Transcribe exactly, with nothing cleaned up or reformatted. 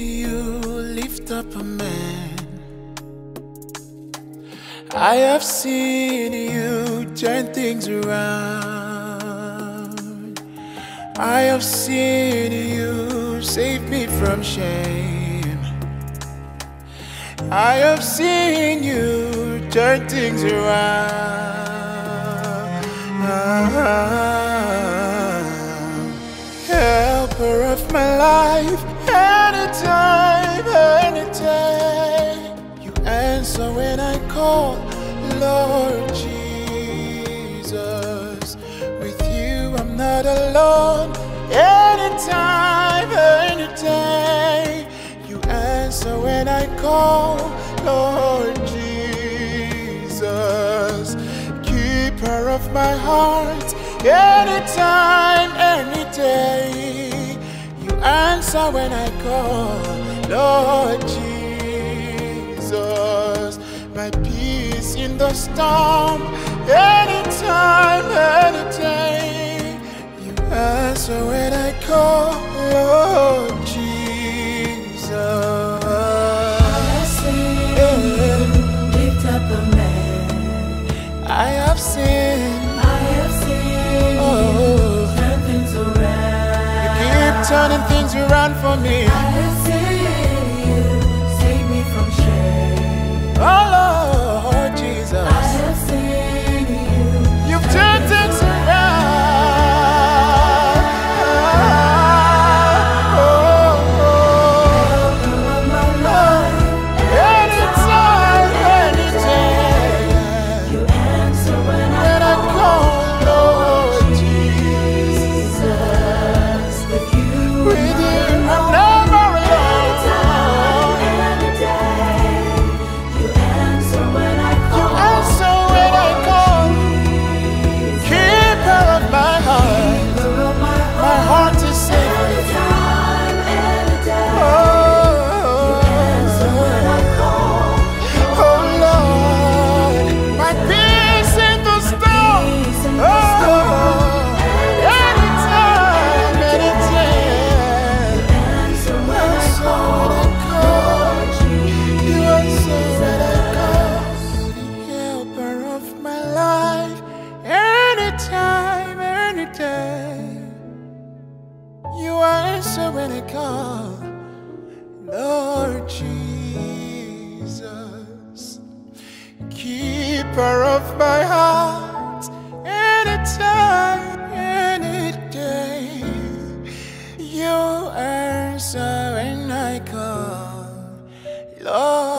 you lift up a man. I have seen you turn things around. I have seen you save me from shame. I have seen you turn things around. Helper of my life, anytime, anytime. You answer when I call, Lord Jesus. With you I'm not alone. Anytime, anytime. You answer when I call, Lord Jesus. Keeper of my heart, anytime, any day. You answer when I call, Lord Jesus. My peace in the storm, anytime, any day. You answer when I call, Lord Jesus. I have seen you lift up a man. I have seen, I have seen oh, you turn things around. you keep turning things around for me. I have seen you save me from shame. Oh Lord Jesus, I have seen you. you've turned things around. Oh, oh, Helper of my life, anytime, any day. you answer when I When I call, Lord Jesus. With you, with you, I'm never alone. any day. You answer when I You call. answer when I call. Keeper of my heart, Keeper of my my heart is safe. Anytime, any day. Oh, Answer when I call. oh Lord, my peace in the storm. Peace in the Oh, storm. anytime, anytime. Answer when I call. You answer when I call. The helper of my life, anytime, anytime. You answer when I call, Lord Jesus. Keeper of my heart, anytime, any day. You answer when I call, Lord.